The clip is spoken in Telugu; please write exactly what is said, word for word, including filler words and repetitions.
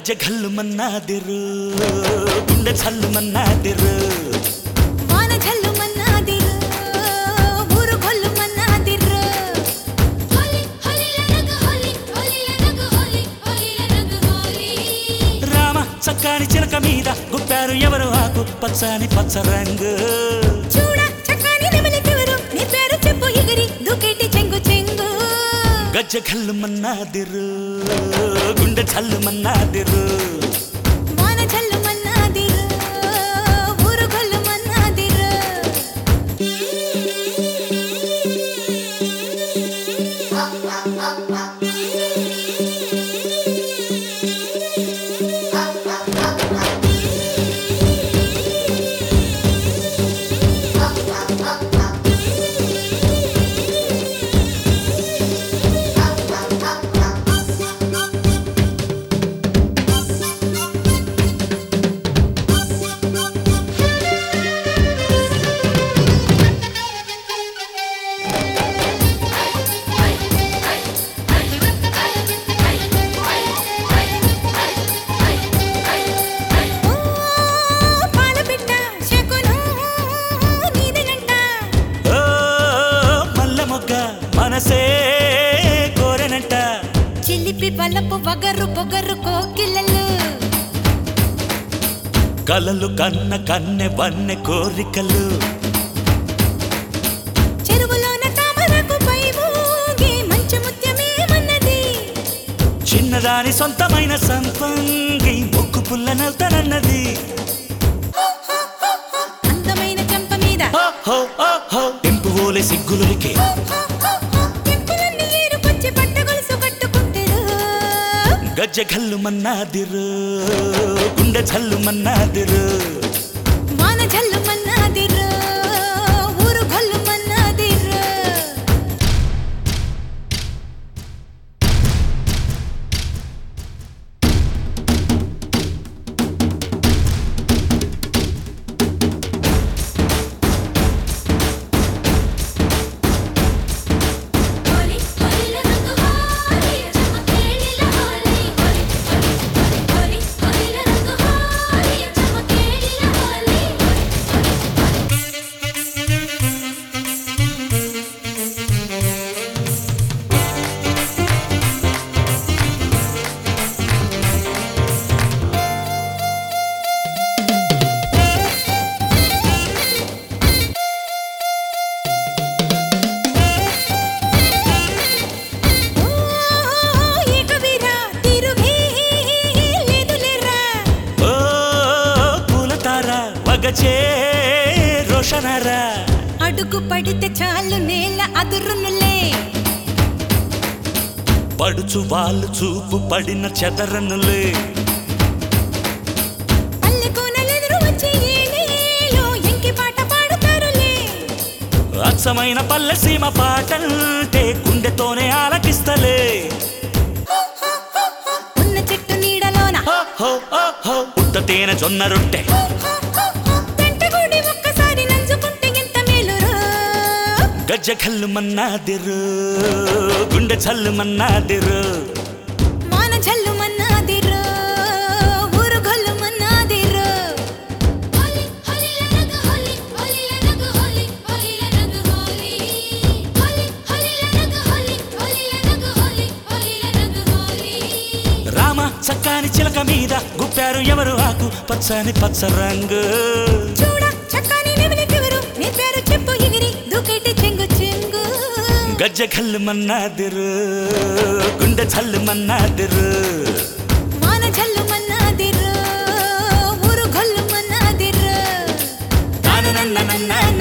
గజ్జె ఘల్లు మన్నాదిరు గుండె చల్లు మన్నాదిరు వాన ఝల్లు మన్నాదిరు ఊరు గొల్లు మన్నాదిరు హోలీ హోలీ లనగ హోలీ హోలీ లనగ హోలీ హోలీ లనగ హోలీ రామ చక్కని చిలక మీద గుప్పారు ఎవరు ఆకు పచ్చని పచ్చ రంగు చూడ చక్కని నెమలికెవరు నీ పేరు చెప్పు ఎగిరి దూకేటి చెంగు చెంగు గజ్జె ఘల్లు మన్నాదిరు గుండె చల్లు మన్నాదిరు వాన ఝల్లు మన్నాదిరు ఊరు గొల్లు మన్నాదిరు మనసే కోరెనంట చిలిపి బలపు వగరు పొగరు కోకిలలు కలలు కన్న కన్నె వన్నె కోరికలు చెరువులోన తామరకు పై ఊగి మంచు ముత్యమేమన్నది చిన్నదాని సొంతమైన సంపంగి ముక్కు పుల్ల నల్తనన్నది అందమైన చెంప మీద ఇంపు ఓలే సిగ్గులకి గజ్జె ఘల్లు మన్నాదిరు గుండె చల్లు మన్నాదిరు వాన ఝల్లు మన్నాదిరు ఊరు గొల్లు మన్నాదిరు రోషనరా అడుగు పడితే చాలు నేల అదురునులే పడుచు వాళ్ళు చూపు పడిన చెదరనులే పల్లె కోనలెదురు వచ్చి ఏలేలో ఎంకి పాట పాడుతారులే అచ్చమైన పల్లె సీమ పాటంటే గుండెతోనే ఆలకిస్తలే ఉన్న చెట్టు నీడలోన ఉత్త తేనె జొన్న రొట్టె గజ్జె ఘల్లు మన్నాదిరు గుండె చల్లు మన్నాదిరు వాన ఝల్లు మన్నాదిరు ఊరు గొల్లు మన్నాదిరు హోలీ హోలీ లనగ హోలీ హోలీ లనగ హోలీ హోలీ లనగ హోలీ హోలీ హోలీ లనగ హోలీ హోలీ లనగ హోలీ హోలీ లనగ హోలీ రామ చక్కని చిలక మీద గుప్పారు ఎవరు ఆకు పచ్చని పచ్చ రంగు చూడ చక్కని నెమలికెవరు నీ పేరు చెప్పు ఎగిరి దూకేటి చెంగు చెంగు గజ్జె ఘల్లు మన్నాదిరు గుండె చల్లు మన్నాదిరు వాన ఝల్లు మన్నాదిరు ఊరు గొల్లు మన్నాదిరు నన్న